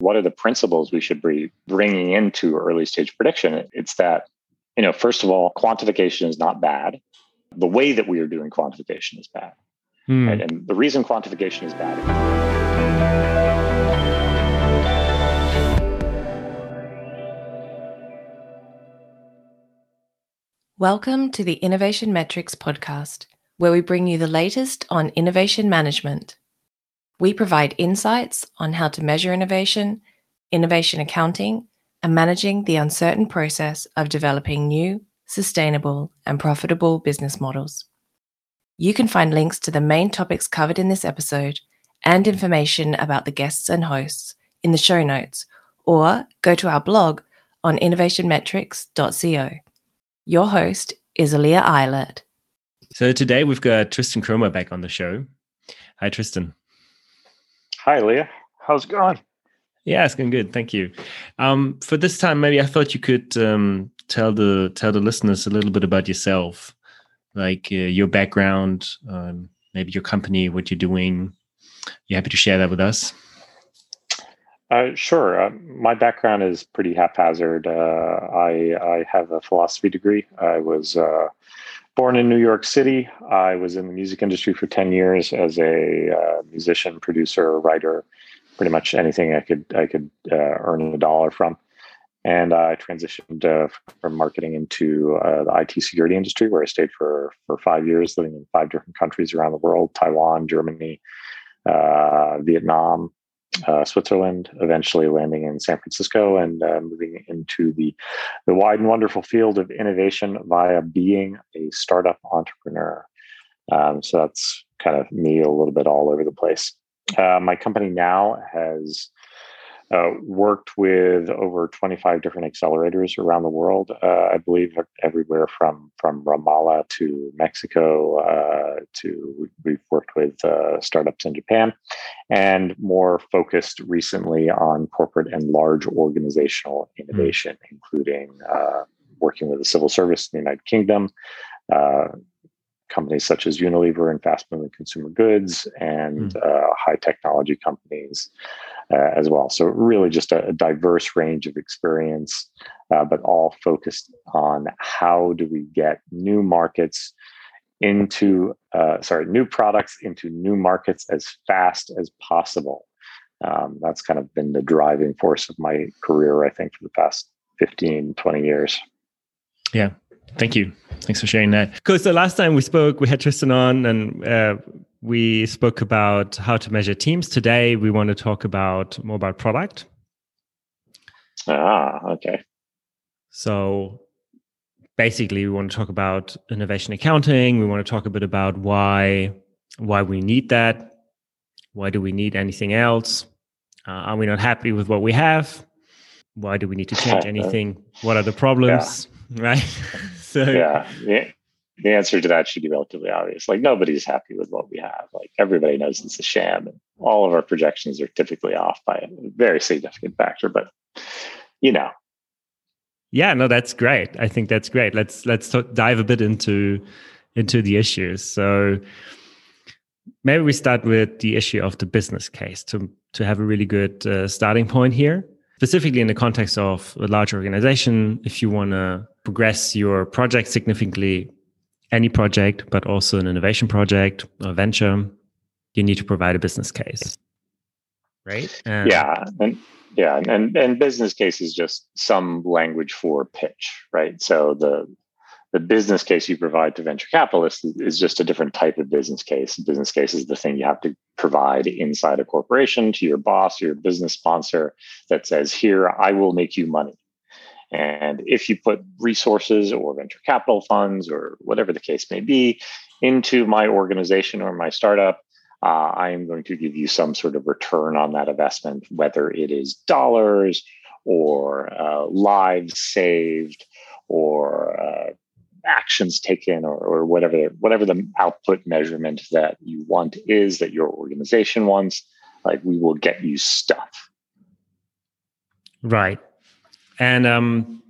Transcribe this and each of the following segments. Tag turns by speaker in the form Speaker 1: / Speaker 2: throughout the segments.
Speaker 1: what are the principles we should be bringing into early stage prediction? It's that, first of all, quantification is not bad. The way that we are doing quantification is bad. Right? And the reason quantification is bad.
Speaker 2: Welcome to the Innovation Metrics podcast, where we bring you the latest on innovation management. We provide insights on how to measure innovation accounting, and managing the uncertain process of developing new, sustainable, and profitable business models. You can find links to the main topics covered in this episode and information about the guests and hosts in the show notes, or go to our blog on innovationmetrics.co. Your host is Aaliyah Eilert.
Speaker 3: So today we've got Tristan Cromer back on the show. Hi, Tristan.
Speaker 1: Hi, Leah. How's it going?
Speaker 3: Yeah, it's going good. Thank you. For this time, maybe I thought you could tell the listeners a little bit about yourself, like your background, maybe your company, what you're doing. You happy to share that with us?
Speaker 1: Sure. My background is pretty haphazard. I have a philosophy degree. I was born in New York City. I was in the music industry for 10 years as a musician, producer, writer, pretty much anything I could earn a dollar from. And I transitioned from marketing into the IT security industry, where I stayed for 5 years, living in 5 different countries around the world: Taiwan, Germany, Vietnam, Switzerland, eventually landing in San Francisco and moving into the wide and wonderful field of innovation via being a startup entrepreneur. So that's kind of me a little bit all over the place. My company now has worked with over 25 different accelerators around the world. I believe everywhere from Ramallah to Mexico we've worked with startups in Japan, and more focused recently on corporate and large organizational innovation, including working with the civil service in the United Kingdom, companies such as Unilever and fast-moving consumer goods, and high technology companies as well. So really just a diverse range of experience, but all focused on how do we get new products into new markets as fast as possible. That's kind of been the driving force of my career, I think, for the past 15, 20 years.
Speaker 3: Yeah. Thank you. Thanks for sharing that. Because the last time we spoke, we had Tristan on and we spoke about how to measure teams. Today, we want to talk more about product.
Speaker 1: Okay.
Speaker 3: So basically, we want to talk about innovation accounting. We want to talk a bit about why we need that. Why do we need anything else? Are we not happy with what we have? Why do we need to change anything? What are the problems? Yeah. Right? So
Speaker 1: the answer to that should be relatively obvious. Like, nobody's happy with what we have. Like, everybody knows it's a sham, and all of our projections are typically off by a very significant factor. But
Speaker 3: yeah, no, that's great. I think that's great. Let's dive a bit into the issues. So maybe we start with the issue of the business case to have a really good starting point here. Specifically in the context of a large organization, if you want to progress your project significantly, any project, but also an innovation project or venture, you need to provide a business case, right?
Speaker 1: And business case is just some language for pitch, right? So the business case you provide to venture capitalists is just a different type of business case. Business case is the thing you have to provide inside a corporation to your boss, your business sponsor, that says, here, I will make you money. And if you put resources or venture capital funds or whatever the case may be into my organization or my startup, I am going to give you some sort of return on that investment, whether it is dollars or lives saved or actions taken or whatever the output measurement that you want is, that your organization wants. Like, we will get you stuff.
Speaker 3: Right. And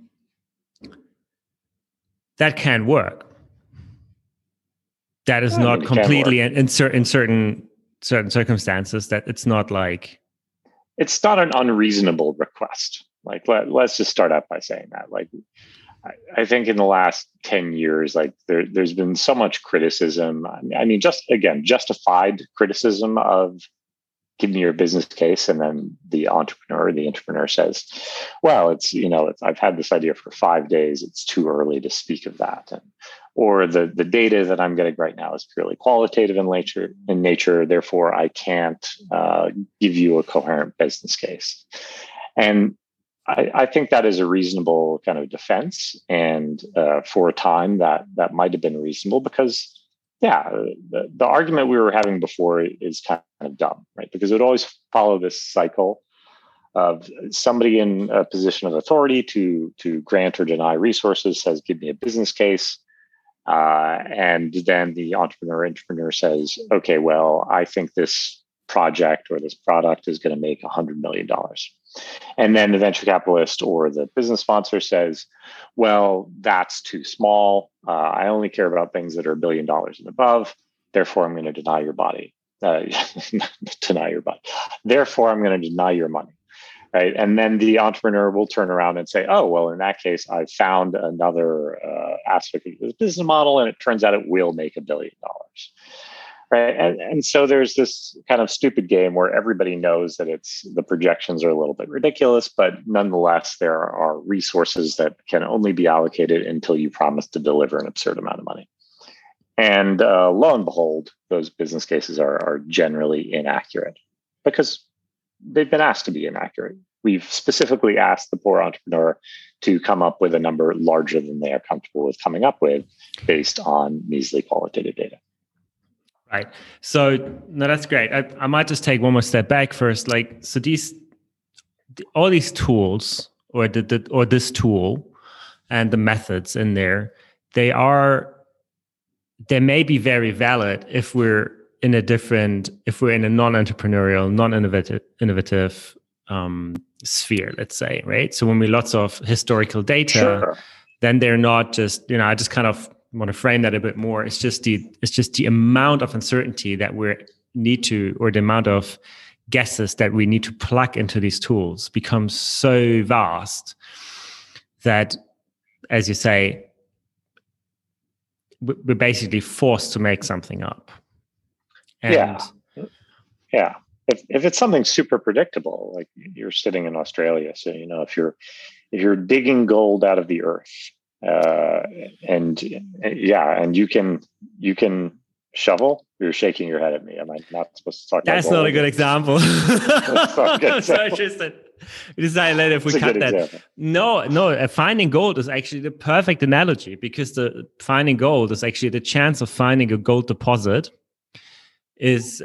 Speaker 3: that can work. That is not completely in certain circumstances, that it's not like
Speaker 1: it's not an unreasonable request. Like, let's just start out by saying that. Like, I think in the last 10 years, like there's been so much criticism. I mean, just again, justified criticism of give me your business case. And then the entrepreneur says, well, I've had this idea for 5 days. It's too early to speak of that. Or the data that I'm getting right now is purely qualitative in nature. Therefore, I can't give you a coherent business case. And I think that is a reasonable kind of defense. And for a time that might have been reasonable because, the argument we were having before is kind of dumb, right? Because it would always follow this cycle of somebody in a position of authority to grant or deny resources says, give me a business case. And then the entrepreneur says, okay, well, I think this project or this product is going to make $100 million. And then the venture capitalist or the business sponsor says, well, that's too small. I only care about things that are $1 billion and above. Therefore, I'm going to deny your body. Deny your body. Therefore, I'm going to deny your money. Right. And then the entrepreneur will turn around and say, oh, well, in that case, I found another aspect of this business model, and it turns out it will make $1 billion. Right. And so there's this kind of stupid game where everybody knows that the projections are a little bit ridiculous, but nonetheless, there are resources that can only be allocated until you promise to deliver an absurd amount of money. And lo and behold, those business cases are generally inaccurate because they've been asked to be inaccurate. We've specifically asked the poor entrepreneur to come up with a number larger than they are comfortable with coming up with based on measly qualitative data.
Speaker 3: Right. So no, that's great. I might just take one more step back first. Like, so all these tools or this tool and the methods in there, they may be very valid if we're in a non-entrepreneurial, non-innovative sphere, let's say, right? So when we lots of historical data,
Speaker 1: sure,
Speaker 3: then they're not just, I just kind of want to frame that a bit more. It's just the amount of uncertainty that or the amount of guesses that we need to plug into these tools becomes so vast that, as you say, we're basically forced to make something up. And
Speaker 1: yeah. If it's something super predictable, like you're sitting in Australia, so if you're digging gold out of the earth, and you can shovel. You're shaking your head at me. Am I not supposed to talk about
Speaker 3: That's
Speaker 1: gold?
Speaker 3: not a good example. I'm so interested. We decide later if we cut that. Example. No, finding gold is actually the perfect analogy because the finding gold is actually the chance of finding a gold deposit is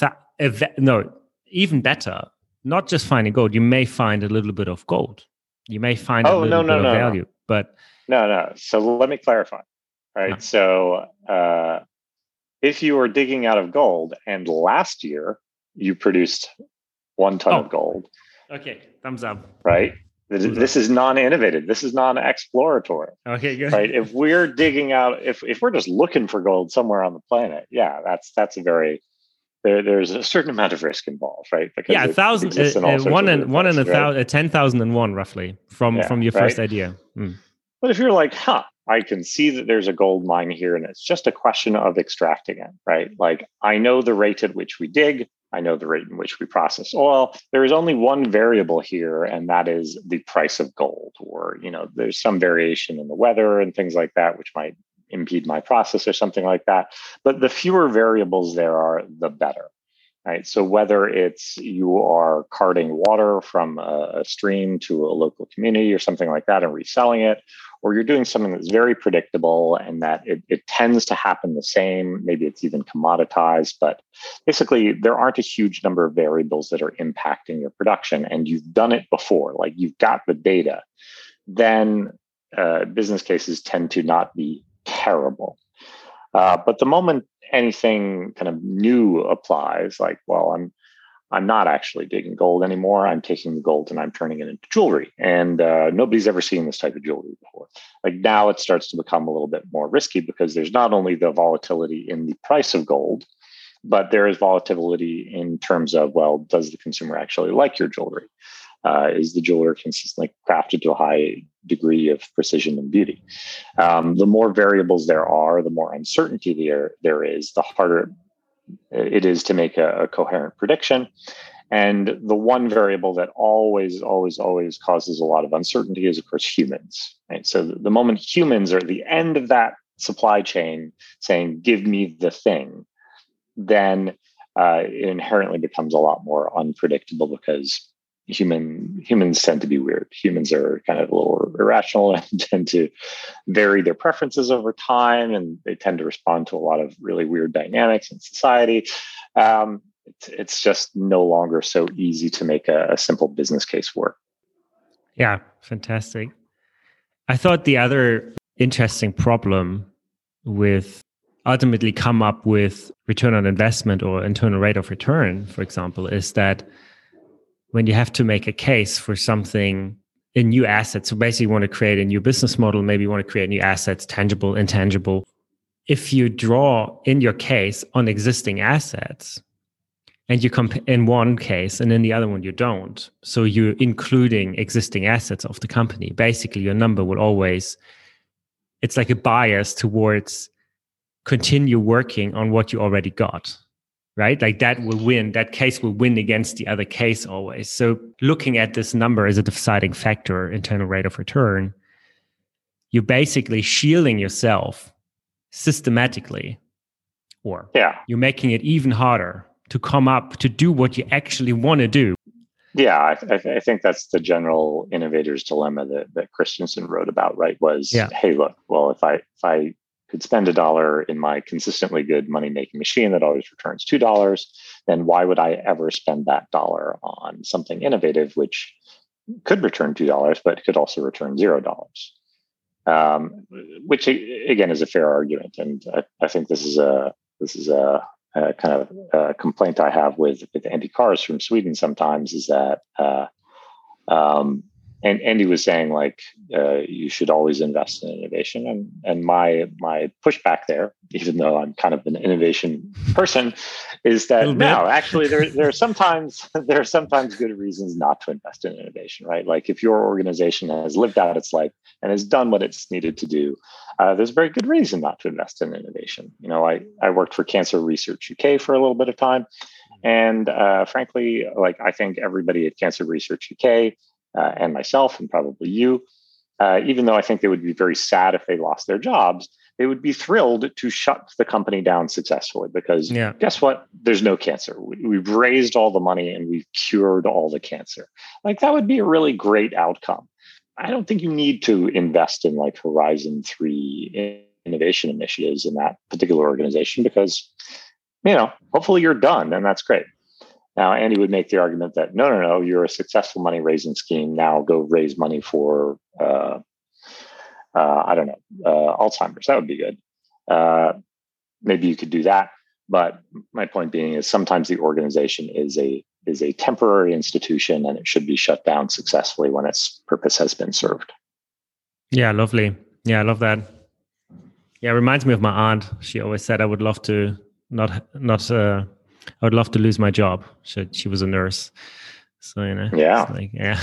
Speaker 3: even better. Not just finding gold. You may find a little bit of gold. You may find a little bit of value, but
Speaker 1: no. So let me clarify. Right. No. So if you were digging out of gold and last year you produced 1 ton of gold.
Speaker 3: Okay. Thumbs up.
Speaker 1: Right. This is non-innovative. This is non-exploratory.
Speaker 3: Okay, good.
Speaker 1: Right. If we're digging out, if we're just looking for gold somewhere on the planet, that's a very there's a certain amount of risk involved, right? Because
Speaker 3: 1,000, 10,001 roughly from your first idea. Mm.
Speaker 1: But if you're like, I can see that there's a gold mine here, and it's just a question of extracting it, right? Like, I know the rate at which we dig. I know the rate in which we process oil. There is only one variable here, and that is the price of gold. Or, there's some variation in the weather and things like that, which might impede my process or something like that. But the fewer variables there are, the better. Right. So whether it's you are carting water from a stream to a local community or something like that and reselling it, or you're doing something that's very predictable and that it tends to happen the same, maybe it's even commoditized, but basically there aren't a huge number of variables that are impacting your production and you've done it before, like you've got the data, then business cases tend to not be terrible. But the moment anything kind of new applies, like, well, I'm not actually digging gold anymore. I'm taking the gold and I'm turning it into jewelry. And nobody's ever seen this type of jewelry before. Like, now it starts to become a little bit more risky because there's not only the volatility in the price of gold, but there is volatility in terms of, well, does the consumer actually like your jewelry? Is the jewelry consistently crafted to a high degree of precision and beauty? The more variables there are, the more uncertainty there is, the harder it is to make a coherent prediction. And the one variable that always causes a lot of uncertainty is, of course, humans. Right? So the moment humans are at the end of that supply chain saying, give me the thing, then it inherently becomes a lot more unpredictable, because humans tend to be weird. Humans are kind of a little irrational and tend to vary their preferences over time, and they tend to respond to a lot of really weird dynamics in society. It's just no longer so easy to make a simple business case work.
Speaker 3: Yeah, fantastic. I thought the other interesting problem with ultimately come up with return on investment or internal rate of return, for example, is that when you have to make a case for something, a new asset, so basically you want to create a new business model, maybe you want to create new assets, tangible, intangible. If you draw in your case on existing assets, and you in one case and in the other one you don't, so you're including existing assets of the company, basically your number will always, it's like a bias towards continue working on what you already got, right? Like that will win, that case will win against the other case always. So looking at this number as a deciding factor, internal rate of return, you're basically shielding yourself systematically, or you're making it even harder to come up to do what you actually want to do.
Speaker 1: Yeah, I think that's the general innovator's dilemma that Christensen wrote about, right? Was, hey, look, well, if I could spend $1 in my consistently good money-making machine that always returns $2, then why would I ever spend that dollar on something innovative, which could return $2, but could also return $0? Which again is a fair argument, and I think this is a kind of a complaint I have with Andy Kars from Sweden sometimes, is that and Andy was saying, like, you should always invest in innovation, and my pushback there, even though I'm kind of an innovation person, is that no, actually there are sometimes good reasons not to invest in innovation, right? Like if your organization has lived out its life and has done what it's needed to do, there's a very good reason not to invest in innovation. You know, I worked for Cancer Research UK for a little bit of time, and frankly, like I think everybody at Cancer Research UK. And myself, and probably you, even though I think they would be very sad if they lost their jobs, they would be thrilled to shut the company down successfully, because guess what? There's no cancer. We've raised all the money and we've cured all the cancer. Like that would be a really great outcome. I don't think you need to invest in like Horizon 3 innovation initiatives in that particular organization, because, you know, hopefully you're done and that's great. Now, Andy would make the argument that no, you're a successful money raising scheme. Now go raise money for, Alzheimer's. That would be good. Maybe you could do that. But my point being is sometimes the organization is a temporary institution, and it should be shut down successfully when its purpose has been served. Yeah,
Speaker 3: lovely. Yeah, I love that. Yeah, it reminds me of my aunt. She always said I would love to I would love to lose my job. She was a nurse. So, you know.
Speaker 1: Yeah.
Speaker 3: Like, yeah.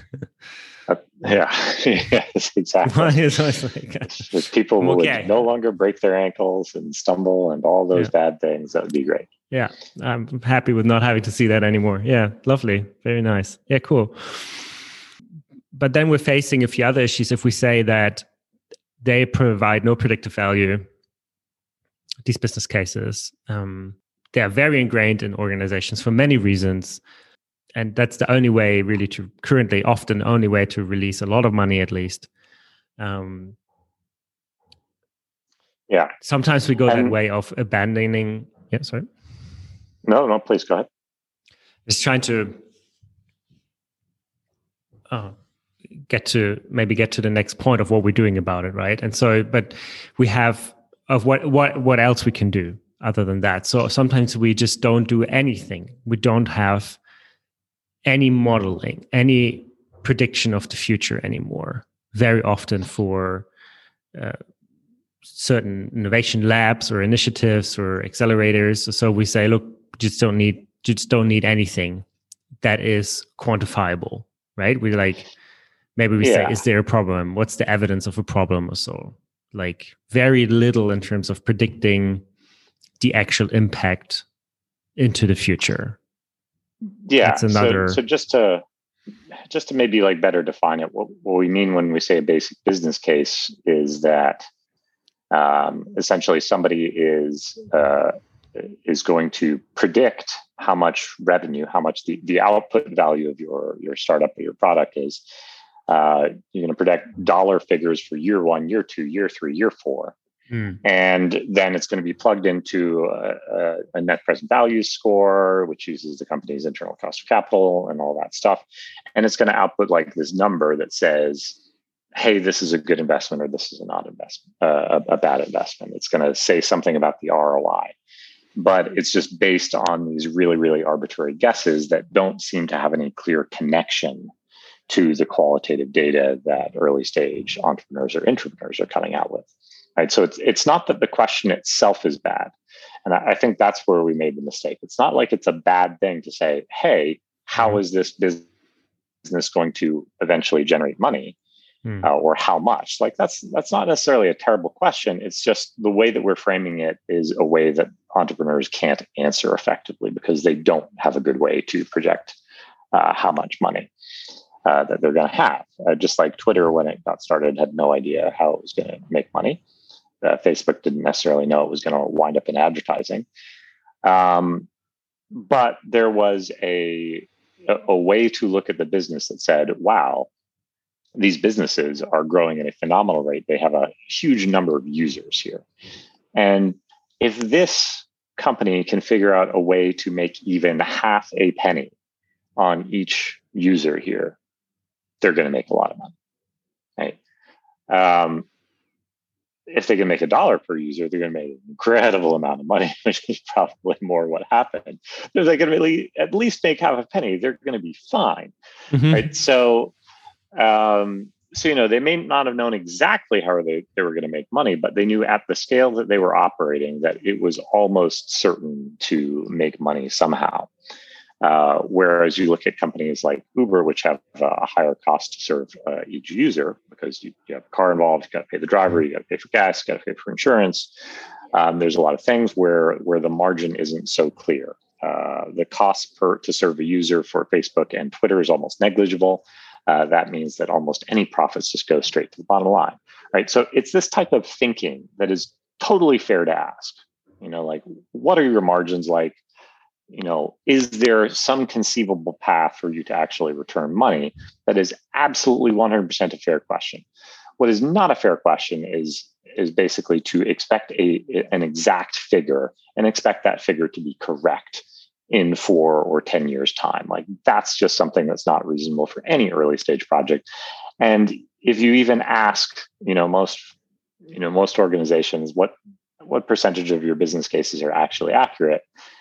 Speaker 1: Yes, exactly. If people would no longer break their ankles and stumble and all those bad things, that would be great.
Speaker 3: Yeah. I'm happy with not having to see that anymore. Yeah. Lovely. Very nice. Yeah, cool. But then we're facing a few other issues. If we say that they provide no predictive value, these business cases, they are very ingrained in organizations for many reasons. And that's the only way really often the only way to release a lot of money, at least. Sometimes we go that way of abandoning. Yeah, sorry.
Speaker 1: No, please go ahead.
Speaker 3: Just trying to get to the next point of what we're doing about it, right? And so, but we have of what else we can do other than that. So sometimes we just don't do anything. We don't have any modeling, any prediction of the future anymore. Very often for certain innovation labs or initiatives or accelerators. So we say, look, just don't need anything that is quantifiable, right? We like, maybe we say, is there a problem? What's the evidence of a problem or so? Like very little in terms of predicting the actual impact into the future.
Speaker 1: Yeah.
Speaker 3: That's another.
Speaker 1: So just to maybe like better define it, what we mean when we say a basic business case is that essentially somebody is going to predict how much revenue, how much the output value of your startup or your product is. You're going to predict dollar figures for year 1, year 2, year 3, year 4. And then it's going to be plugged into a net present value score, which uses the company's internal cost of capital and all that stuff. And it's going to output like this number that says, hey, this is a good investment or this is a not investment, a bad investment. It's going to say something about the ROI. But it's just based on these really, really arbitrary guesses that don't seem to have any clear connection to the qualitative data that early stage entrepreneurs or intrapreneurs are coming out with. Right. So it's not that the question itself is bad. And I think that's where we made the mistake. It's not like it's a bad thing to say, hey, how is this business going to eventually generate money? Or how much? Like that's not necessarily a terrible question. It's just the way that we're framing it is a way that entrepreneurs can't answer effectively because they don't have a good way to project how much money that they're going to have. Just like Twitter, when it got started, had no idea how it was going to make money. Facebook didn't necessarily know it was going to wind up in advertising. But there was a way to look at the business that said, wow, these businesses are growing at a phenomenal rate. They have a huge number of users here. And if this company can figure out a way to make even half a penny on each user here, they're going to make a lot of money, right? If they can make $1 per user, they're going to make an incredible amount of money, which is probably more what happened. If they can really at least make half a penny, they're going to be fine, right? So, they may not have known exactly how they were going to make money, but they knew at the scale that they were operating that it was almost certain to make money somehow. Whereas you look at companies like Uber, which have a higher cost to serve each user because you have a car involved, you got to pay the driver, you got to pay for gas, you got to pay for insurance. There's a lot of things where the margin isn't so clear. The cost to serve a user for Facebook and Twitter is almost negligible. That means that almost any profits just go straight to the bottom line, right? So it's this type of thinking that is totally fair to ask. Like, what are your margins like? Is there some conceivable path for you to actually return money? That is absolutely 100% a fair question. What is not a fair question is basically to expect an exact figure and expect that figure to be correct in 4 or 10 years' time. Like that's just something that's not reasonable for any early stage project. And if you even ask, most organizations, what percentage of your business cases are actually accurate?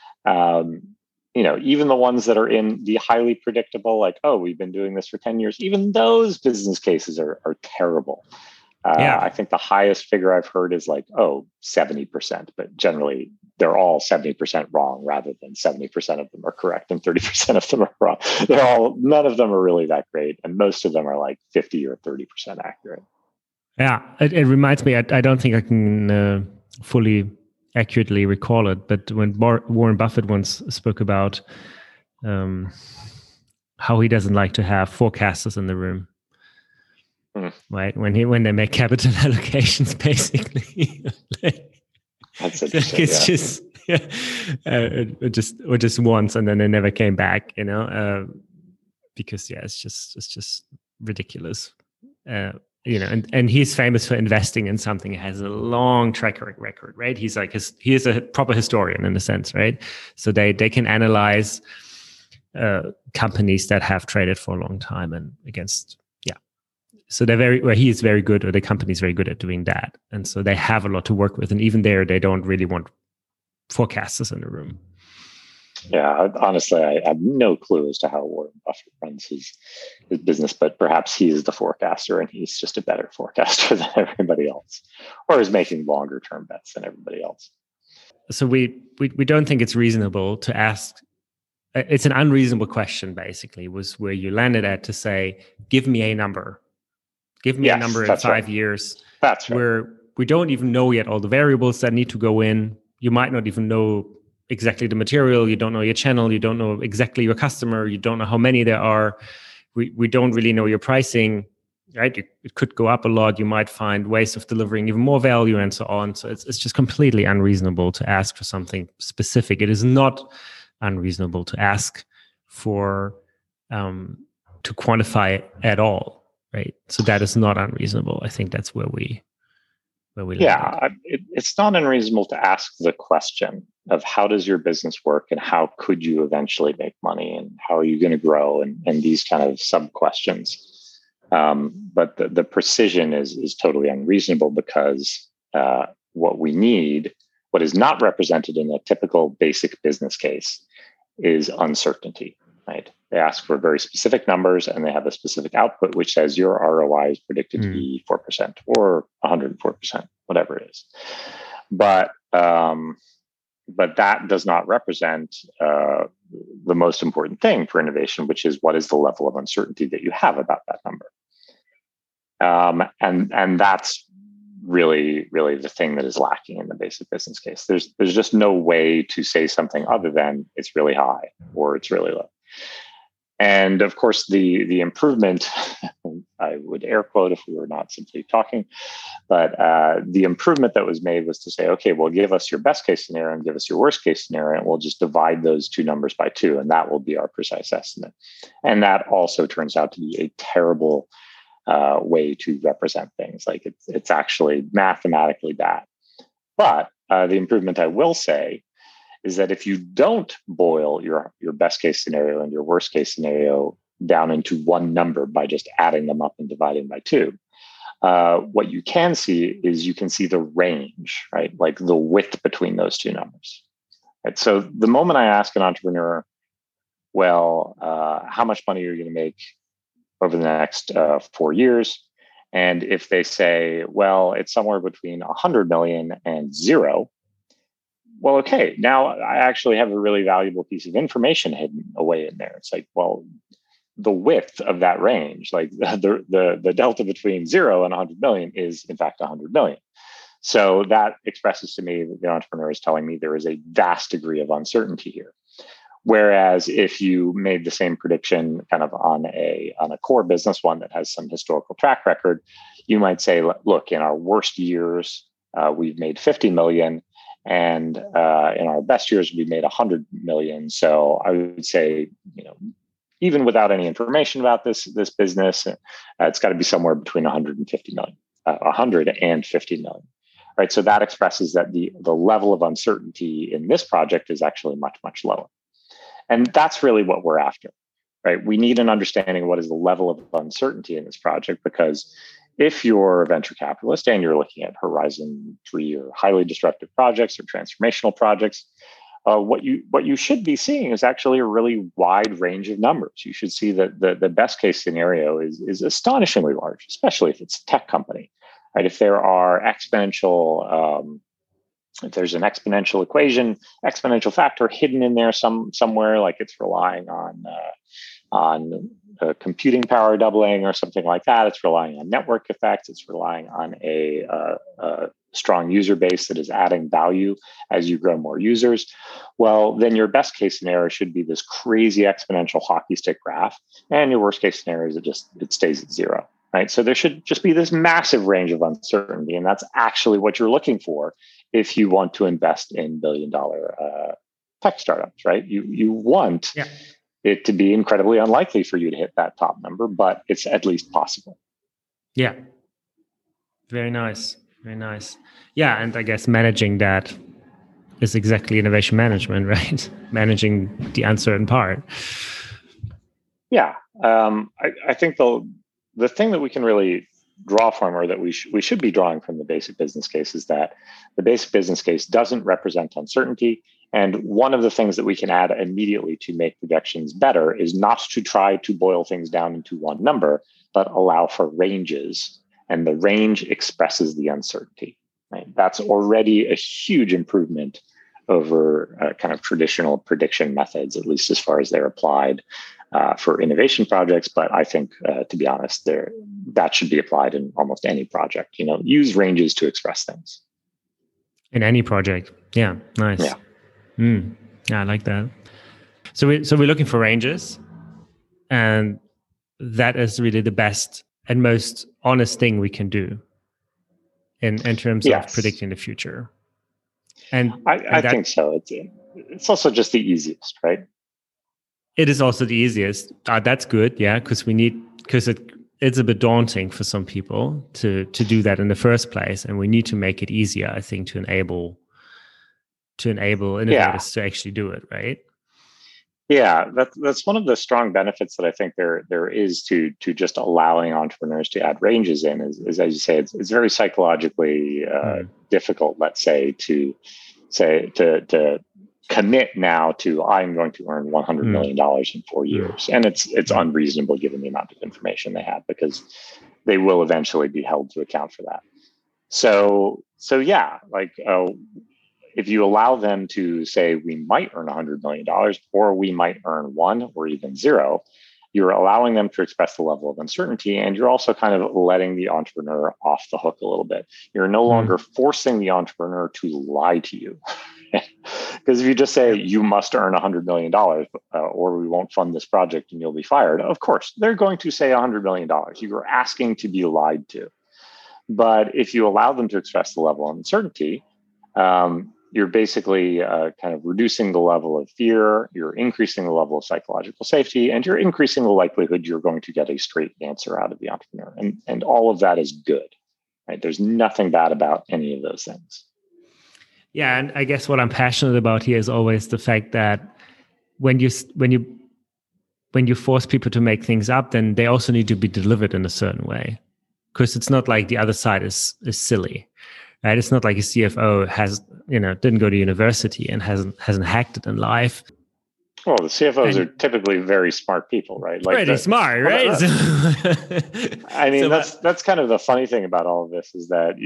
Speaker 1: Even the ones that are in the highly predictable, like, oh, we've been doing this for 10 years, even those business cases are terrible. I think the highest figure I've heard is like, 70%, but generally they're all 70% wrong rather than 70% of them are correct and 30% of them are wrong. None of them are really that great. And most of them are like 50 or 30% accurate.
Speaker 3: Yeah, it reminds me, I don't think I can fully accurately recall it, but when Warren Buffett once spoke about how he doesn't like to have forecasters in the room, right? When they make capital allocations, basically,
Speaker 1: that's interesting.
Speaker 3: It's just once, and then they never came back, because it's just ridiculous. And he's famous for investing in something that has a long track record, right? He's like he is a proper historian in a sense, right? So they can analyze companies that have traded for a long time and against, So he is very good, or the company is very good at doing that, and so they have a lot to work with. And even there, they don't really want forecasters in the room.
Speaker 1: Yeah, honestly, I have no clue as to how Warren Buffett runs his business, but perhaps he is the forecaster and he's just a better forecaster than everybody else, or is making longer term bets than everybody else.
Speaker 3: So we don't think it's reasonable to ask. It's an unreasonable question, basically, was where you landed at to say, give me a number. Give me a number in 5 years.
Speaker 1: That's right.
Speaker 3: Where we don't even know yet all the variables that need to go in. You might not even know exactly the material. You don't know your channel. You don't know exactly your customer. You don't know how many there are. We don't really know your pricing, right? It could go up a lot. You might find ways of delivering even more value and so on. So it's just completely unreasonable to ask for something specific. It is not unreasonable to ask for to quantify it at all, right? So that is not unreasonable. I think that's where we
Speaker 1: it's not unreasonable to ask the question of how does your business work and how could you eventually make money and how are you going to grow and these kind of sub questions. But the precision is totally unreasonable because what we need, what is not represented in a typical basic business case, is uncertainty, right? They ask for very specific numbers and they have a specific output which says your ROI is predicted to be 4% or 104%, whatever it is. But that does not represent the most important thing for innovation, which is what is the level of uncertainty that you have about that number. And that's really the thing that is lacking in the basic business case. There's just no way to say something other than it's really high or it's really low. And of course, the improvement, I would air quote if we were not simply talking, but the improvement that was made was to say, okay, well, give us your best case scenario and give us your worst case scenario, and we'll just divide those two numbers by 2, and that will be our precise estimate. And that also turns out to be a terrible way to represent things. Like it's actually mathematically bad. But the improvement I will say is that if you don't boil your best case scenario and your worst case scenario down into one number by just adding them up and dividing by 2, what you can see is you can see the range, right? Like the width between those two numbers. Right? So the moment I ask an entrepreneur, well, how much money are you going to make over the next 4 years? And if they say, well, it's somewhere between 100 million and 0, well, okay, now I actually have a really valuable piece of information hidden away in there. It's like, well, the width of that range, like the delta between 0 and 100 million is in fact 100 million. So that expresses to me that the entrepreneur is telling me there is a vast degree of uncertainty here. Whereas if you made the same prediction kind of on a core business, one that has some historical track record, you might say, look, in our worst years, we've made 50 million. And in our best years, we made 100 million. So I would say, even without any information about this business, it's got to be somewhere between 150 million, 150 million. Right. So that expresses that the level of uncertainty in this project is actually much, much lower. And that's really what we're after, right? We need an understanding of what is the level of uncertainty in this project, because if you're a venture capitalist and you're looking at Horizon 3 or highly disruptive projects or transformational projects, what you should be seeing is actually a really wide range of numbers. You should see that the best case scenario is astonishingly large, especially if it's a tech company, right? If there are if there's an exponential equation, exponential factor hidden in there somewhere, like it's relying on computing power doubling or something like that. It's relying on network effects. It's relying on a strong user base that is adding value as you grow more users. Well, then your best case scenario should be this crazy exponential hockey stick graph, and your worst case scenario is it stays at 0. Right? So there should just be this massive range of uncertainty, and that's actually what you're looking for if you want to invest in billion-dollar tech startups, right? You want it to be incredibly unlikely for you to hit that top number, but it's at least possible.
Speaker 3: Yeah. Very nice. Very nice. Yeah, and I guess managing that is exactly innovation management, right? Managing the uncertain part.
Speaker 1: Yeah. I think the thing that we can really draw from, or that we should be drawing from the basic business case, is that the basic business case doesn't represent uncertainty, And one of the things that we can add immediately to make projections better is not to try to boil things down into one number, but allow for ranges. And the range expresses the uncertainty. Right? That's already a huge improvement over kind of traditional prediction methods, at least as far as they're applied for innovation projects. But I think, to be honest, that should be applied in almost any project. Use ranges to express things.
Speaker 3: In any project. Yeah, nice.
Speaker 1: Yeah.
Speaker 3: Yeah, I like that. So we're looking for ranges, and that is really the best and most honest thing we can do in terms of predicting the future. And
Speaker 1: I think so. It's also just the easiest, right?
Speaker 3: It is also the easiest. That's good, yeah, because it's a bit daunting for some people to do that in the first place, and we need to make it easier, I think, to enable innovators to actually do it, right?
Speaker 1: Yeah, that's one of the strong benefits that I think there is to just allowing entrepreneurs to add ranges in is as you say, it's very psychologically difficult, let's say, to commit now to I'm going to earn $100 million in 4 years. And it's unreasonable given the amount of information they have, because they will eventually be held to account for that. So yeah, if you allow them to say we might earn $100 million or we might earn 1 or even 0, you're allowing them to express the level of uncertainty, and you're also kind of letting the entrepreneur off the hook a little bit. You're no longer forcing the entrepreneur to lie to you. Because if you just say you must earn $100 million or we won't fund this project and you'll be fired, of course, they're going to say $100 million. You're asking to be lied to. But if you allow them to express the level of uncertainty, you're basically kind of reducing the level of fear, you're increasing the level of psychological safety, and you're increasing the likelihood you're going to get a straight answer out of the entrepreneur. And all of that is good, right? There's nothing bad about any of those things.
Speaker 3: Yeah, and I guess what I'm passionate about here is always the fact that when you force people to make things up, then they also need to be delivered in a certain way, because it's not like the other side is silly, right? It's not like a CFO didn't go to university and hasn't hacked it in life.
Speaker 1: Well, the CFOs are typically very smart people, right?
Speaker 3: Pretty smart, right?
Speaker 1: I mean, that's kind of the funny thing about all of this is that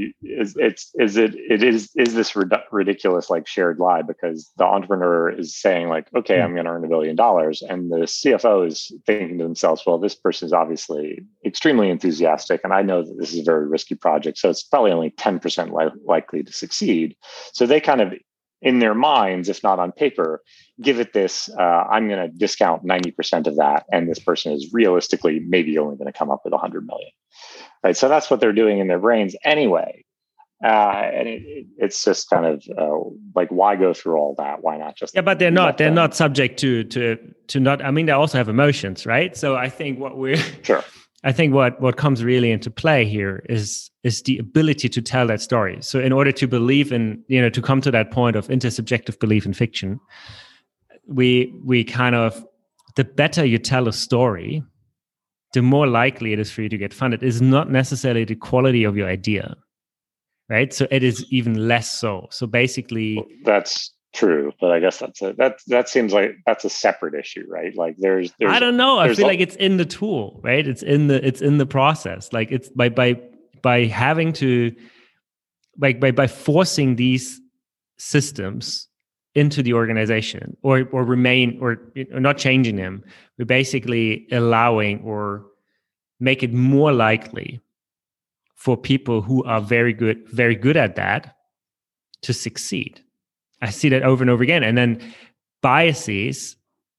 Speaker 1: is this ridiculous shared lie, because the entrepreneur is saying okay, I'm going to earn $1 billion, and the CFO is thinking to themselves, well, this person is obviously extremely enthusiastic, and I know that this is a very risky project, so it's probably only 10% likely to succeed. So they kind of, in their minds, if not on paper, give it this, I'm going to discount 90% of that. And this person is realistically maybe only going to come up with 100 million. Right. So that's what they're doing in their brains anyway. And it's just kind of why go through all that? Why not just?
Speaker 3: Yeah, but they're not subject to not, I mean, they also have emotions, right? So I think
Speaker 1: Sure.
Speaker 3: I think what comes really into play here is the ability to tell that story. So in order to believe in, to come to that point of intersubjective belief in fiction, we kind of, the better you tell a story, the more likely it is for you to get funded. It's not necessarily the quality of your idea, right? So it is even less so. So basically,
Speaker 1: that's true, but I guess that seems like that's a separate issue, right? There's
Speaker 3: I don't know. I feel like it's in the tool, right? It's in the process. It's by having to by forcing these systems into the organization or remain or not changing them, we're basically allowing or make it more likely for people who are very good at that to succeed. I see that over and over again. And then biases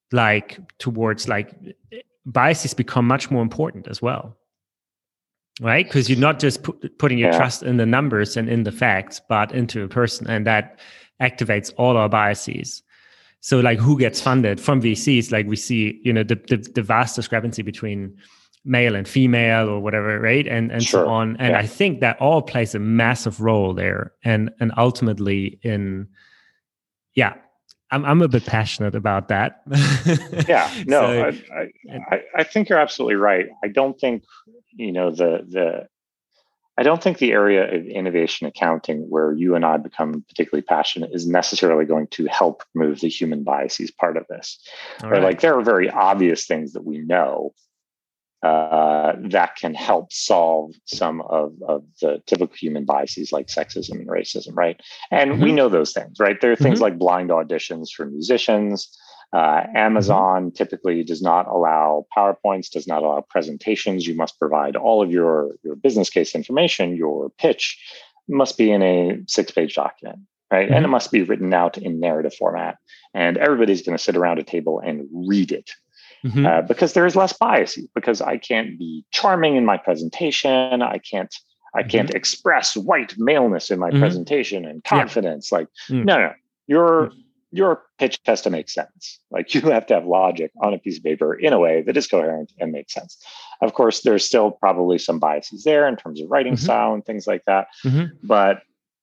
Speaker 3: biases become much more important as well, right? Because you're not just putting your trust in the numbers and in the facts, but into a person, and that activates all our biases. So who gets funded from VCs, we see, the vast discrepancy between male and female or whatever, right? And
Speaker 1: sure.
Speaker 3: So on. And I think that all plays a massive role there. And ultimately I'm a bit passionate about that.
Speaker 1: Yeah, no, I think you're absolutely right. I don't think, I don't think the area of innovation accounting where you and I become particularly passionate is necessarily going to help remove the human biases part of this. Right? Like there are very obvious things that we know that can help solve some of the typical human biases like sexism and racism, right? And we know those things, right? There are things like blind auditions for musicians. Amazon typically does not allow PowerPoints, does not allow presentations. You must provide all of your business case information. Your pitch must be in a 6-page document, right? And it must be written out in narrative format. And everybody's going to sit around a table and read it. Because there is less bias, because I can't be charming in my presentation. I can't express white maleness in my presentation and confidence. Like, no, your pitch has to make sense. Like you have to have logic on a piece of paper in a way that is coherent and makes sense. Of course, there's still probably some biases there in terms of writing style and things like that. But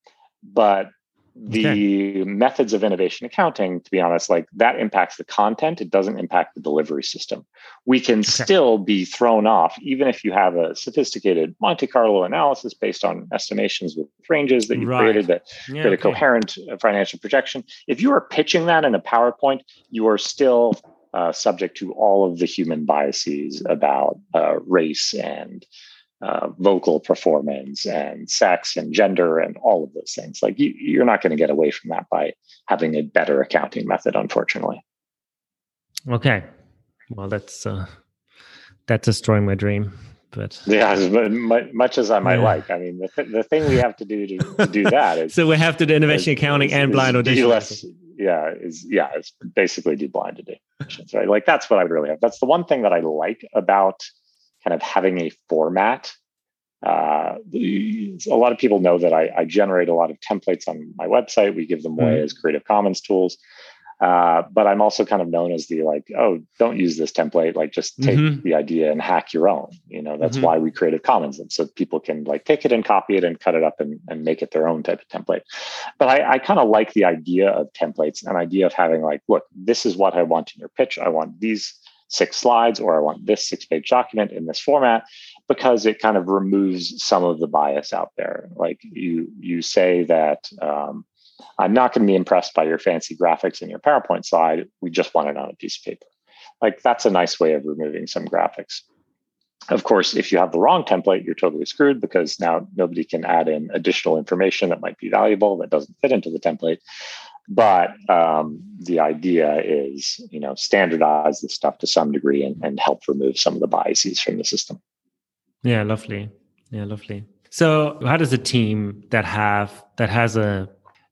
Speaker 1: the methods of innovation accounting, to be honest, like that impacts the content. It doesn't impact the delivery system. We can still be thrown off, even if you have a sophisticated Monte Carlo analysis based on estimations with ranges that you created that create a coherent financial projection. If you are pitching that in a PowerPoint, you are still subject to all of the human biases about race and vocal performance and sex and gender and all of those things. Like you're not going to get away from that by having a better accounting method, unfortunately.
Speaker 3: Okay. Well, that's destroying my dream. But
Speaker 1: much as I might like, I mean, the thing we have to do to do that is
Speaker 3: so we have to do innovation accounting and blind auditions.
Speaker 1: It's basically do blind auditions, right? Like that's what I would really have. That's the one thing that I like about kind of having a format. A lot of people know that I generate a lot of templates on my website. We give them away as Creative Commons tools. But I'm also kind of known as the don't use this template. Like just take the idea and hack your own. That's why we Creative Commons them, so people can like take it and copy it and cut it up and make it their own type of template. But I kind of like the idea of templates, an idea of having like, look, this is what I want in your pitch. I want these 6 slides, or I want this 6-page document in this format, because it kind of removes some of the bias out there. Like you say that I'm not going to be impressed by your fancy graphics in your PowerPoint slide. We just want it on a piece of paper. Like that's a nice way of removing some graphics. Of course, if you have the wrong template, you're totally screwed, because now nobody can add in additional information that might be valuable that doesn't fit into the template. But the idea is, standardize the stuff to some degree and help remove some of the biases from the system.
Speaker 3: Yeah, lovely. So how does a team that has an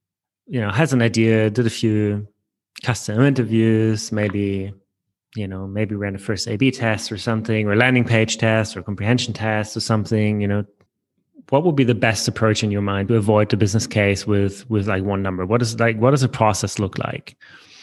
Speaker 3: idea, did a few custom interviews, maybe ran a first A/B test or something, or landing page test or comprehension test or something, what would be the best approach in your mind to avoid the business case with like one number? What does the process look like?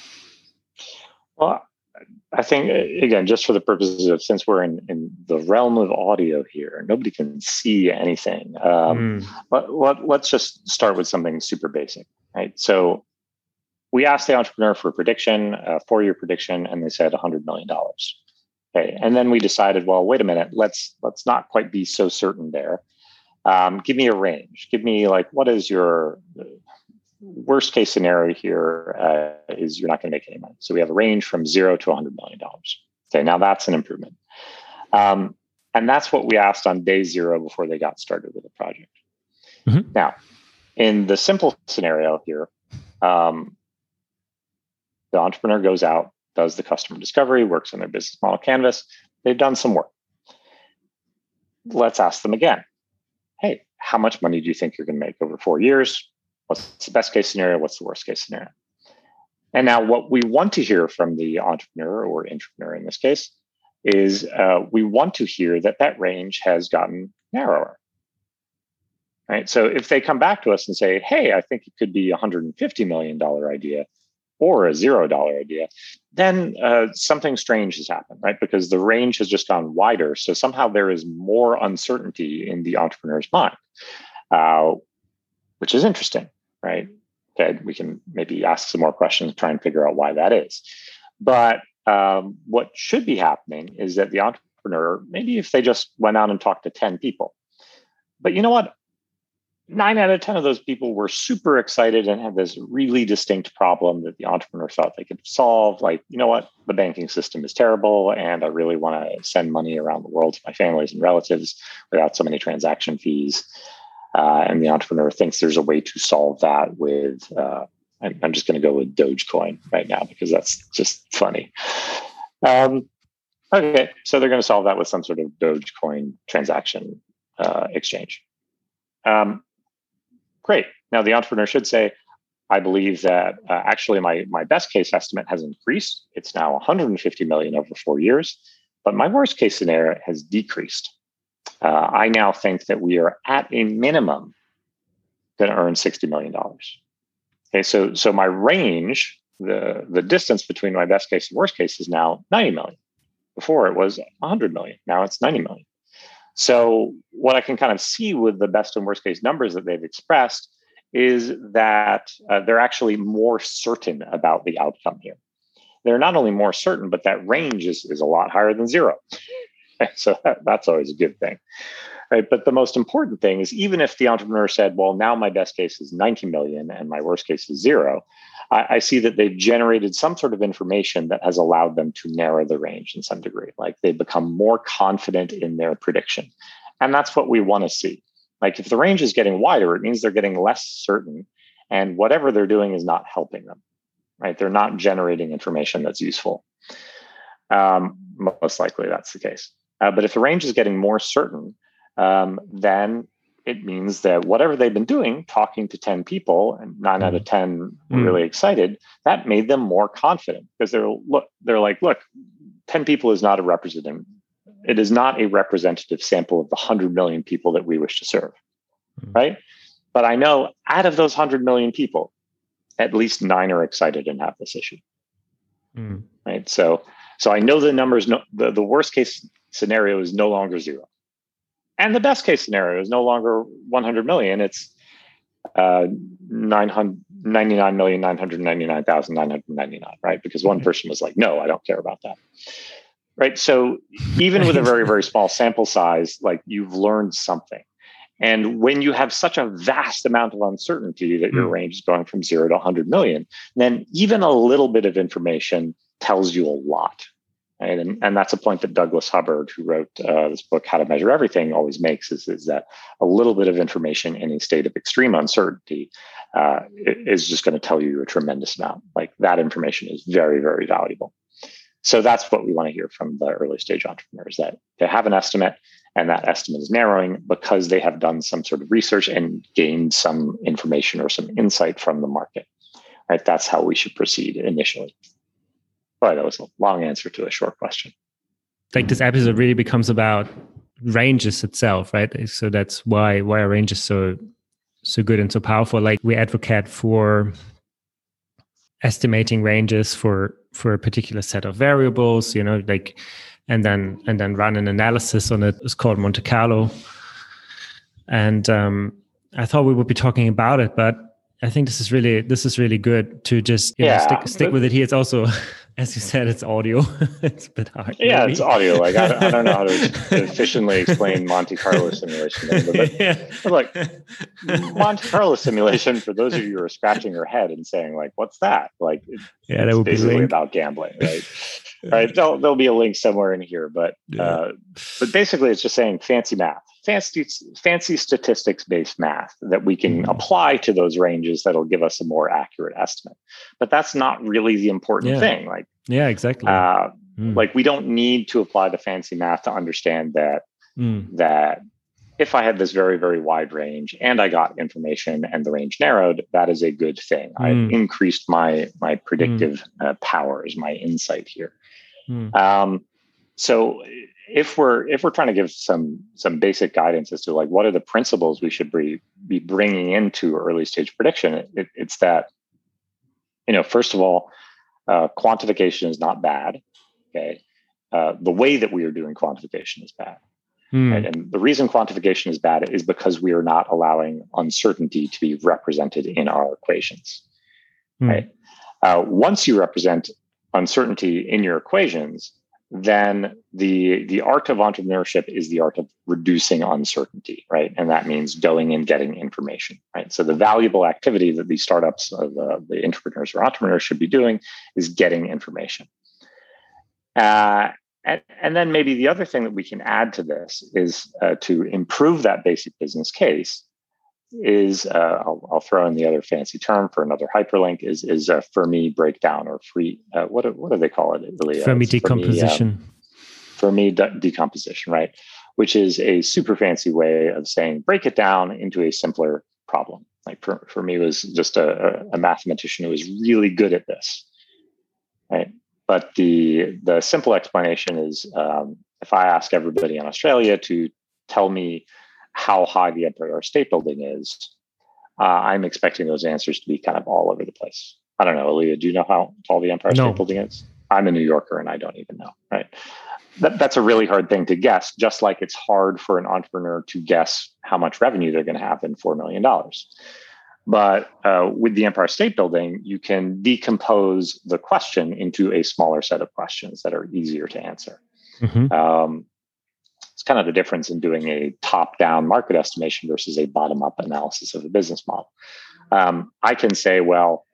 Speaker 1: Well, I think, again, just for the purposes of, since we're in the realm of audio here, nobody can see anything. But let's just start with something super basic, right? So we asked the entrepreneur for a prediction, a 4-year prediction, and they said $100 million. Okay, and then we decided, well, wait a minute, let's not quite be so certain there. Give me a range. Give me what is your worst case scenario here? Is you're not going to make any money. So we have a range from 0 to $100 million. Okay, now that's an improvement. And that's what we asked on day 0 before they got started with the project. Now, in the simple scenario here, the entrepreneur goes out, does the customer discovery, works on their business model canvas. They've done some work. Let's ask them again. Hey, how much money do you think you're going to make over 4 years? What's the best case scenario? What's the worst case scenario? And now what we want to hear from the entrepreneur or intrapreneur in this case is we want to hear that range has gotten narrower. Right? So if they come back to us and say, hey, I think it could be a $150 million idea or a $0 idea, then something strange has happened, right? Because the range has just gone wider. So somehow there is more uncertainty in the entrepreneur's mind, which is interesting, right? Okay, we can maybe ask some more questions to try and figure out why that is. But what should be happening is that the entrepreneur, maybe if they just went out and talked to 10 people, But you know what? 9 out of 10 of those people were super excited and had this really distinct problem that the entrepreneur thought they could solve. Like, you know what? The banking system is terrible, and I really want to send money around the world to my families and relatives without so many transaction fees. And the entrepreneur thinks there's a way to solve that with, I'm just going to go with Dogecoin right now because that's just funny. Okay, so they're going to solve that with some sort of Dogecoin transaction exchange. Great. Now the entrepreneur should say, I believe that actually my best case estimate has increased. It's now 150 million over 4 years, but my worst case scenario has decreased. I now think that we are at a minimum going to earn $60 million. Okay, so my range, the distance between my best case and worst case is now 90 million. Before it was 100 million. Now it's 90 million. So what I can kind of see with the best and worst case numbers that they've expressed is that they're actually more certain about the outcome here. They're not only more certain, but that range is a lot higher than zero. So that's always a good thing. Right? But the most important thing is, even if the entrepreneur said, well, now my best case is 90 million and my worst case is zero, I see that they've generated some sort of information that has allowed them to narrow the range in some degree. Like they become more confident in their prediction. And that's what we want to see. Like if the range is getting wider, it means they're getting less certain, and whatever they're doing is not helping them, right? They're not generating information that's useful. Most likely that's the case. But if the range is getting more certain, then it means that whatever they've been doing, talking to 10 people, and 9 out of 10 were really excited, that made them more confident because they're like, look, 10 people is not a representative. It is not a representative sample of the 100 million people that we wish to serve, right? But I know out of those 100 million people, at least 9 are excited and have this issue, right? So I know the numbers. The worst case scenario is no longer zero. And the best case scenario is no longer 100 million. It's 99,999,999, right? Because one person was like, no, I don't care about that. Right. So even with a very, very small sample size, like you've learned something. And when you have such a vast amount of uncertainty that your range is going from 0 to 100 million, then even a little bit of information tells you a lot. Right? And that's a point that Douglas Hubbard, who wrote this book, How to Measure Everything, always makes, is that a little bit of information in a state of extreme uncertainty is just going to tell you a tremendous amount. Like that information is very, very valuable. So that's what we want to hear from the early stage entrepreneurs, that they have an estimate and that estimate is narrowing because they have done some sort of research and gained some information or some insight from the market. Right? That's how we should proceed initially. Boy, that was a long answer to a short question.
Speaker 3: Like this episode really becomes about ranges itself, right? So that's why our range is so good and so powerful. Like we advocate for estimating ranges for a particular set of variables, like, and then run an analysis on it. It's called Monte Carlo. And I thought we would be talking about it, but I think this is really good to just stick with it here. It's also, as you said, it's audio. It's a bit hard.
Speaker 1: Yeah,
Speaker 3: maybe.
Speaker 1: It's audio. Like I don't know how to efficiently explain Monte Carlo simulation. But like Monte Carlo simulation, for those of you who are scratching your head and saying like, "What's that?" Like, it's basically about gambling, right? Right. There'll be a link somewhere in here, but basically, it's just saying fancy math. Fancy statistics-based math that we can apply to those ranges that'll give us a more accurate estimate. But that's not really the important thing. Like,
Speaker 3: exactly.
Speaker 1: Like we don't need to apply the fancy math to understand that if I had this very, very wide range and I got information and the range narrowed, that is a good thing. I increased my predictive powers, my insight here. So if we're trying to give some basic guidance as to like what are the principles we should be bringing into early stage prediction, it's that, first of all, quantification is not bad. Okay, the way that we are doing quantification is bad, right? And the reason quantification is bad is because we are not allowing uncertainty to be represented in our equations. Right? Once you represent uncertainty in your equations, then the art of entrepreneurship is the art of reducing uncertainty, right? And that means going and getting information, right? So the valuable activity that these startups, the entrepreneurs or entrepreneurs should be doing is getting information. And then maybe the other thing that we can add to this is to improve that basic business case is, I'll throw in the other fancy term for another hyperlink, is a Fermi breakdown or what do they call it?
Speaker 3: Fermi decomposition.
Speaker 1: Fermi decomposition, right? Which is a super fancy way of saying break it down into a simpler problem. Like Fermi was just a mathematician who was really good at this, right? But the simple explanation is, if I ask everybody in Australia to tell me how high the Empire State Building is, I'm expecting those answers to be kind of all over the place. I don't know, Aaliyah, do you know how tall the Empire State Building is? I'm a New Yorker and I don't even know, right? That's a really hard thing to guess, just like it's hard for an entrepreneur to guess how much revenue they're going to have in $4 million. But with the Empire State Building, you can decompose the question into a smaller set of questions that are easier to answer. Mm-hmm. It's kind of the difference in doing a top-down market estimation versus a bottom-up analysis of a business model. I can say, well,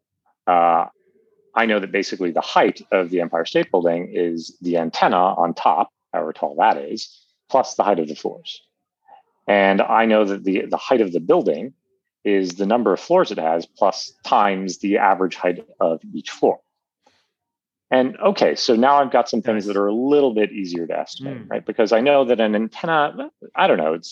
Speaker 1: I know that basically the height of the Empire State Building is the antenna on top, however tall that is, plus the height of the floors. And I know that the height of the building is the number of floors it has plus times the average height of each floor. And okay, so now I've got some things that are a little bit easier to estimate, right? Because I know that an antenna, I don't know,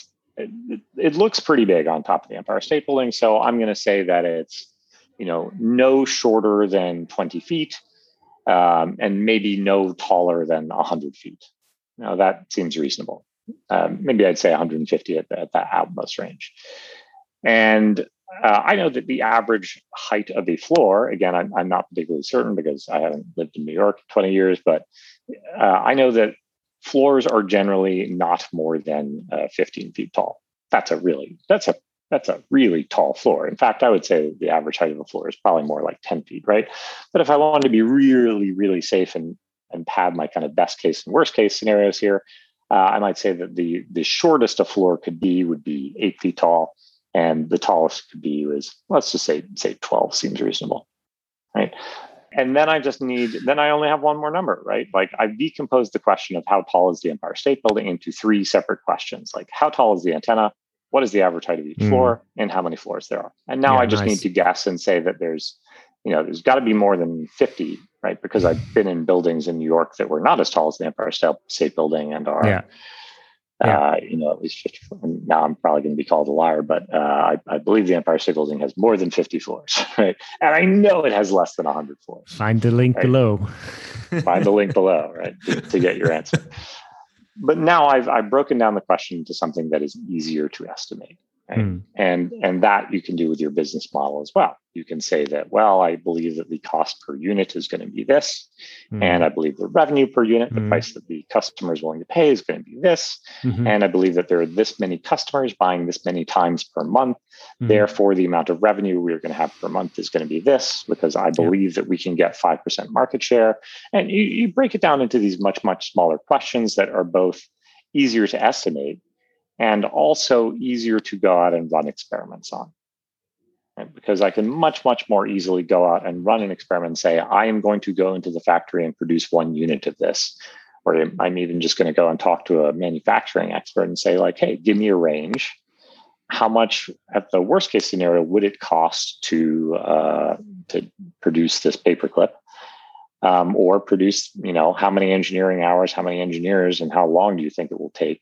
Speaker 1: it looks pretty big on top of the Empire State Building. So I'm going to say that it's, no shorter than 20 feet and maybe no taller than 100 feet. Now that seems reasonable. Maybe I'd say 150 at that outmost range. And I know that the average height of a floor, again, I'm not particularly certain because I haven't lived in New York 20 years, but I know that floors are generally not more than 15 feet tall. That's a really tall floor. In fact, I would say the average height of a floor is probably more like 10 feet, right? But if I wanted to be really, really safe and have my kind of best case and worst case scenarios here, I might say that the shortest a floor would be 8 feet tall. And the tallest could be let's just say 12 seems reasonable, right? And then I only have one more number, right? Like I've decomposed the question of how tall is the Empire State Building into 3 separate questions. Like how tall is the antenna? What is the average height of each floor? And how many floors there are? And now I just need to guess and say that there's got to be more than 50, right? Because I've been in buildings in New York that were not as tall as the Empire State Building and are... at least 50. Now I'm probably going to be called a liar, but I believe the Empire State Building has more than 50 floors, right? And I know it has less than 100 floors.
Speaker 3: Find the link below.
Speaker 1: Find the link below, right, to get your answer. But now I've broken down the question into something that is easier to estimate, right? And that you can do with your business model as well. You can say that, well, I believe that the cost per unit is going to be this. And I believe the revenue per unit, the price that the customer is willing to pay is going to be this. And I believe that there are this many customers buying this many times per month. Therefore, the amount of revenue we're going to have per month is going to be this, because I believe that we can get 5% market share. And you break it down into these much, much smaller questions that are both easier to estimate and also easier to go out and run experiments on. Right? Because I can much, much more easily go out and run an experiment and say, I am going to go into the factory and produce 1 unit of this. Or I'm even just going to go and talk to a manufacturing expert and say, like, hey, give me a range. How much, at the worst case scenario, would it cost to produce this paperclip? Or produce, how many engineering hours, how many engineers, and how long do you think it will take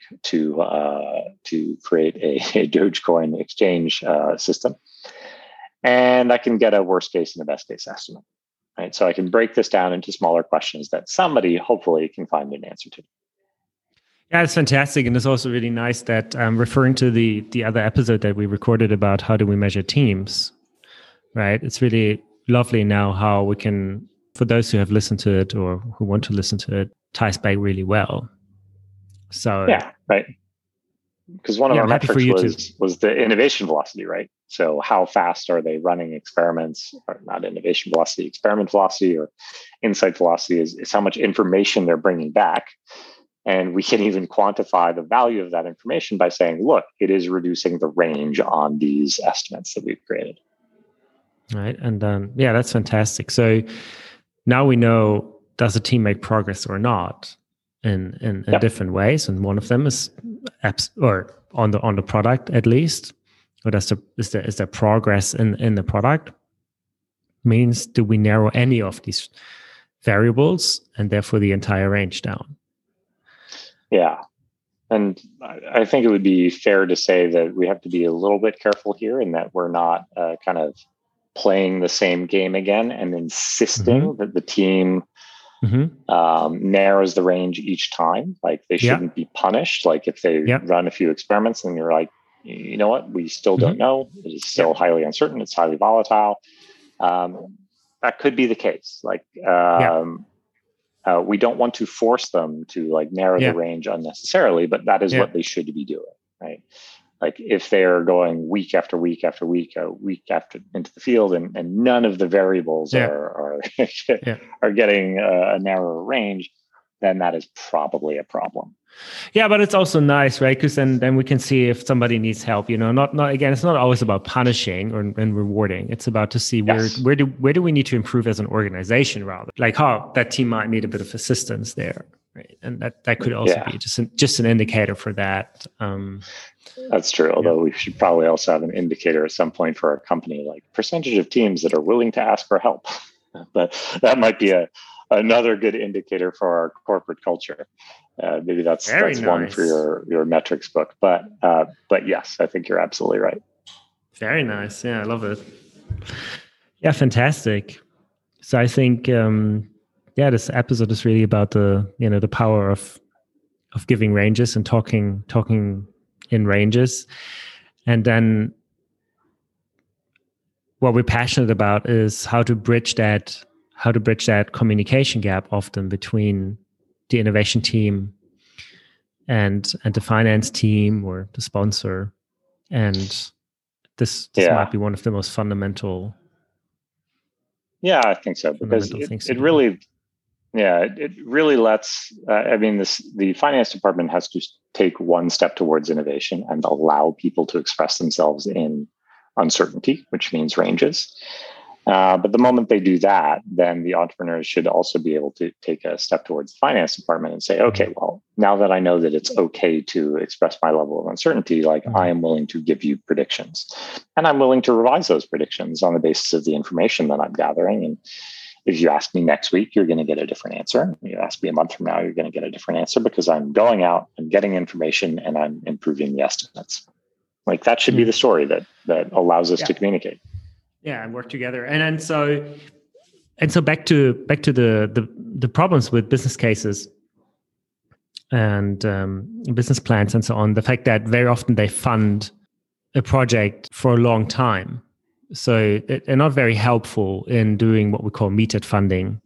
Speaker 1: to create a Dogecoin exchange system? And I can get a worst case and a best case estimate, right? So I can break this down into smaller questions that somebody hopefully can find an answer to.
Speaker 3: Yeah, it's fantastic. And it's also really nice that referring to the other episode that we recorded about how do we measure teams, right? It's really lovely now how we can, for those who have listened to it or who want to listen to it, ties back really well. So
Speaker 1: yeah, right. because one of our
Speaker 3: I'm happy for
Speaker 1: metrics
Speaker 3: you too.
Speaker 1: was the innovation velocity, right? So how fast are they running experiments, or not innovation velocity, experiment velocity, or insight velocity is how much information they're bringing back. And we can even quantify the value of that information by saying, look, it is reducing the range on these estimates that we've created.
Speaker 3: Right. And that's fantastic. So now we know, does the team make progress or not in different ways? And one of them is apps, or on the product at least, or is there progress in the product? Means, do we narrow any of these variables and therefore the entire range down?
Speaker 1: Yeah. And I think it would be fair to say that we have to be a little bit careful here, in that we're not kind of playing the same game again and insisting that the team narrows the range each time. Like, they shouldn't be punished. Like, if they run a few experiments and you're like, you know what, we still don't know. It is still highly uncertain. It's highly volatile. That could be the case. Like, we don't want to force them to like narrow the range unnecessarily, but that is what they should be doing, right? Like, if they're going week after week after week, into the field, and none of the variables are getting a narrower range, then that is probably a problem.
Speaker 3: Yeah, but it's also nice, right? Because then we can see if somebody needs help. Not again. It's not always about punishing and rewarding. It's about to see where do we need to improve as an organization, rather, like how that team might need a bit of assistance there, right? And that could also be just an indicator for that.
Speaker 1: That's true. Although we should probably also have an indicator at some point for our company, like percentage of teams that are willing to ask for help. But that might be another good indicator for our corporate culture. Maybe that's nice. One for your metrics book. But yes, I think you're absolutely right.
Speaker 3: Very nice. Yeah, I love it. Yeah, fantastic. So I think this episode is really about the power of giving ranges and talking in ranges. And then what we're passionate about is how to bridge that communication gap often between the innovation team and the finance team or the sponsor. And this might be one of the most fundamental.
Speaker 1: Yeah, I think so, because it really lets, the finance department has to take one step towards innovation and allow people to express themselves in uncertainty, which means ranges. But the moment they do that, then the entrepreneurs should also be able to take a step towards the finance department and say, okay, well, now that I know that it's okay to express my level of uncertainty, like I am willing to give you predictions, and I'm willing to revise those predictions on the basis of the information that I'm gathering. And if you ask me next week, you're going to get a different answer. You ask me a month from now, you're going to get a different answer, because I'm going out and getting information and I'm improving the estimates. Like, that should be the story that allows us to communicate.
Speaker 3: Yeah, and work together. And so back to the problems with business cases and business plans and so on. The fact that very often they fund a project for a long time, so they're not very helpful in doing what we call metered funding,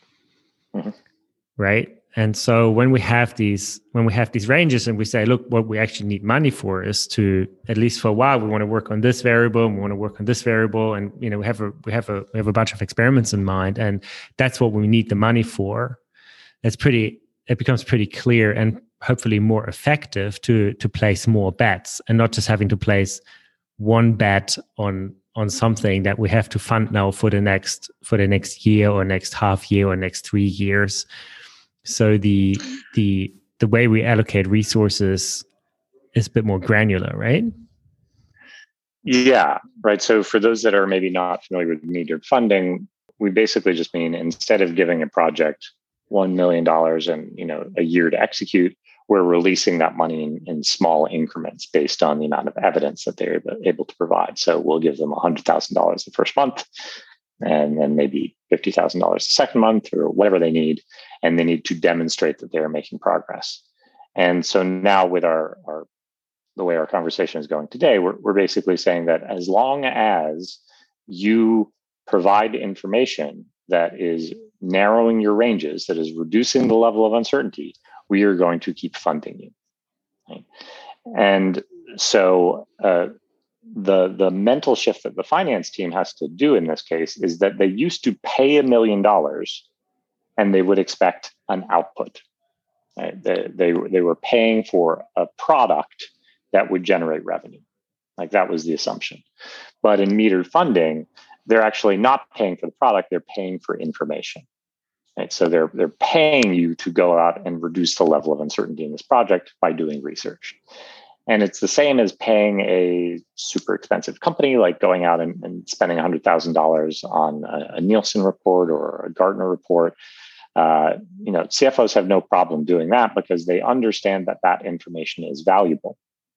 Speaker 3: right? And so when we have these ranges and we say, look, what we actually need money for is to, at least for a while, we want to work on this variable, and we want to work on this variable, and we have a bunch of experiments in mind, and that's what we need the money for. It becomes pretty clear and hopefully more effective to place more bets, and not just having to place one bet on something that we have to fund now for the next year or next half year or next 3 years. So the way we allocate resources is a bit more granular, right?
Speaker 1: Yeah, right. So for those that are maybe not familiar with metered funding, we basically just mean, instead of giving a project $1 million and a year to execute, we're releasing that money in small increments based on the amount of evidence that they're able to provide. So we'll give them $100,000 the first month, and then maybe $50,000 the second month, or whatever they need. And they need to demonstrate that they're making progress. And so now, with the way our conversation is going today, we're basically saying that as long as you provide information that is narrowing your ranges, that is reducing the level of uncertainty, we are going to keep funding you. Right? And so the mental shift that the finance team has to do in this case is that they used to pay $1 million and they would expect an output. Right? They were paying for a product that would generate revenue. Like that was the assumption. But in metered funding, they're actually not paying for the product, they're paying for information. Right? So they're paying you to go out and reduce the level of uncertainty in this project by doing research. And it's the same as paying a super expensive company, like going out and spending $100,000 on a Nielsen report or a Gartner report. CFOs have no problem doing that because they understand that that information is valuable.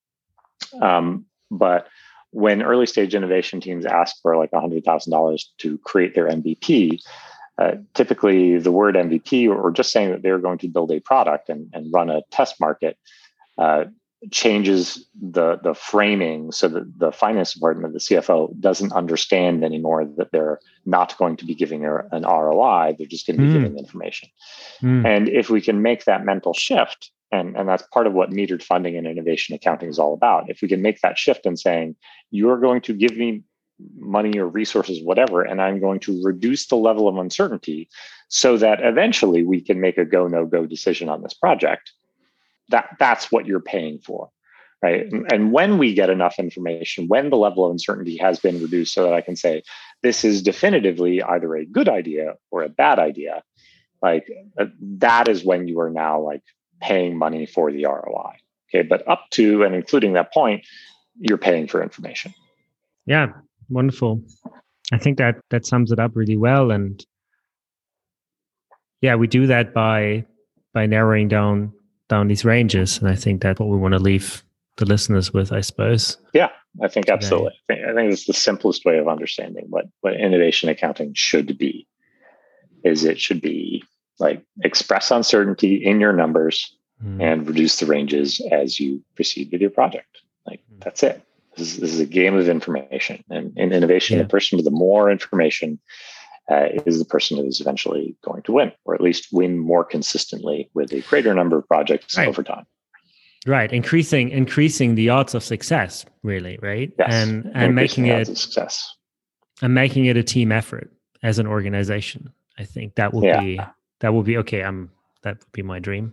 Speaker 1: But when early stage innovation teams ask for like $100,000 to create their MVP, typically the word MVP or just saying that they're going to build a product and run a test market changes the framing so that the finance department, the CFO, doesn't understand anymore that they're not going to be giving her an ROI, they're just going to be giving information. And if we can make that mental shift, and that's part of what metered funding and innovation accounting is all about, if we can make that shift in saying, you're going to give me money or resources, whatever, and I'm going to reduce the level of uncertainty so that eventually we can make a go, no-go decision on this project, that's what you're paying for, right? And when we get enough information, when the level of uncertainty has been reduced so that I can say, this is definitively either a good idea or a bad idea, like that is when you are now like paying money for the ROI. Okay, but up to and including that point, you're paying for information.
Speaker 3: Yeah, wonderful. I think that sums it up really well. And yeah, we do that by narrowing down these ranges. And I think that's what we want to leave the listeners with, I suppose.
Speaker 1: Yeah, I think absolutely. I think it's the simplest way of understanding what innovation accounting should be. Is it should be like express uncertainty in your numbers and reduce the ranges as you proceed with your project. Like that's it. This is a game of information. And in innovation, the person with the more information is the person who is eventually going to win, or at least win more consistently with a greater number of projects over time.
Speaker 3: Right. Increasing the odds of success, really, right?
Speaker 1: Yes.
Speaker 3: And making it
Speaker 1: success.
Speaker 3: And making it a team effort as an organization. I think that will be okay. That would be my dream.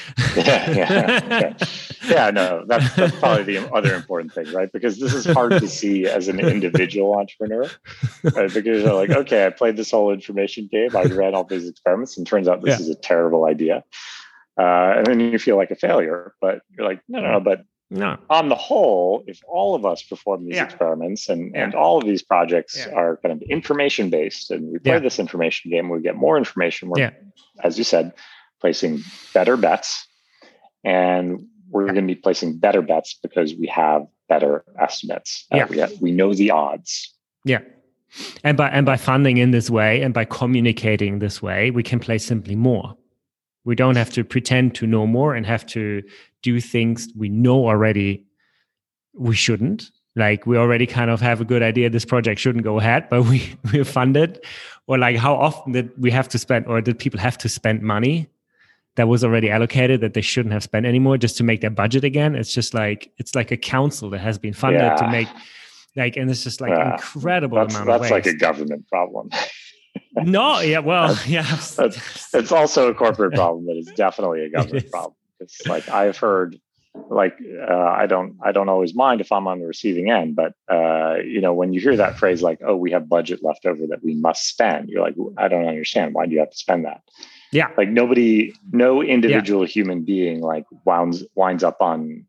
Speaker 1: No, that's probably the other important thing, right? Because this is hard to see as an individual entrepreneur, right? Because you're like, okay, I played this whole information game, I ran all these experiments, and turns out this is a terrible idea. And then you feel like a failure, but you're like, no. On the whole, if all of us perform these experiments and all of these projects are kind of information based, and we play this information game, we get more information. We're, as you said, placing better bets, and we're going to be placing better bets because we have better estimates. We know the odds. Yeah.
Speaker 3: And by funding in this way and by communicating this way, we can play simply more. We don't have to pretend to know more and have to do things we know already we shouldn't. Like we already kind of have a good idea this project shouldn't go ahead, but we're funded. Or like how often did we have to spend, or did people have to spend money that was already allocated that they shouldn't have spent anymore just to make their budget again? It's just like, it's like a council that has been funded to make and it's just like incredible amount of waste.
Speaker 1: That's like a government problem.
Speaker 3: No,
Speaker 1: it's also a corporate problem, but it's definitely a government problem. It's like I've heard, like I don't always mind if I'm on the receiving end, but when you hear that phrase like, "Oh, we have budget left over that we must spend," you're like, I don't understand. Why do you have to spend that?
Speaker 3: Yeah,
Speaker 1: like no individual human being like winds up on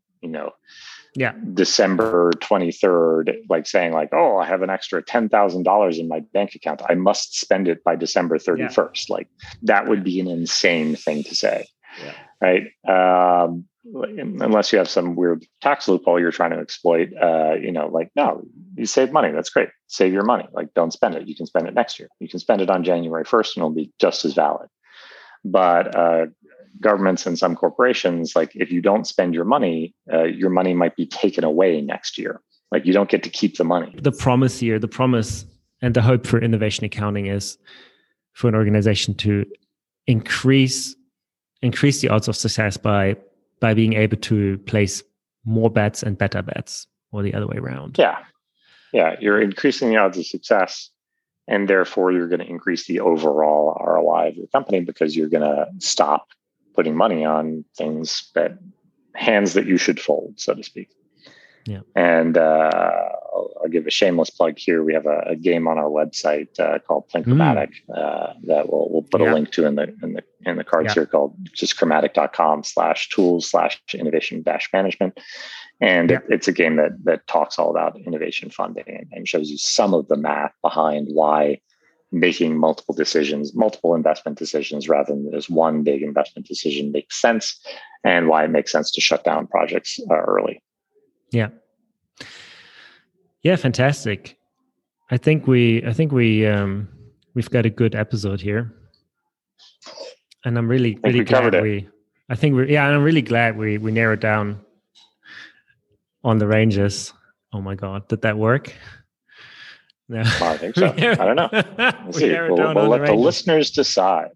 Speaker 1: December 23rd, like saying like, "Oh, I have an extra $10,000 in my bank account. I must spend it by December 31st." Like that would be an insane thing to say, right? Unless you have some weird tax loophole you're trying to exploit, like, no, you save money. That's great. Save your money. Like, don't spend it. You can spend it next year. You can spend it on January 1st and it'll be just as valid. But governments and some corporations, like if you don't spend your money might be taken away next year. Like you don't get to keep the money.
Speaker 3: The promise and the hope for innovation accounting is for an organization to increase the odds of success by being able to place more bets and better bets, or the other way around.
Speaker 1: Yeah, you're increasing the odds of success, and therefore you're going to increase the overall ROI of your company because you're going to stop putting money on hands that you should fold, so to speak.
Speaker 3: Yeah.
Speaker 1: And I'll give a shameless plug here. We have a game on our website called Plinchromatic that we'll put a link to in the cards here, called just chromatic.com/tools/innovation-management. And it's a game that talks all about innovation funding and shows you some of the math behind why making multiple investment decisions rather than just one big investment decision makes sense, and why it makes sense to shut down projects early.
Speaker 3: Yeah, fantastic. I think we've got a good episode here, and I'm really glad I'm really glad we narrowed down on the ranges. Oh my God, did that work? No.
Speaker 1: Well, I think so. I don't know. We'll see. We'll let the listeners decide.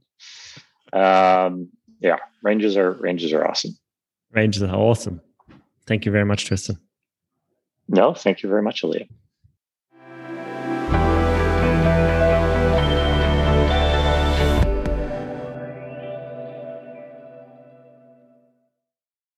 Speaker 1: Ranges are awesome.
Speaker 3: Ranges are awesome. Thank you very much, Tristan.
Speaker 1: No, thank you very much, Elliot.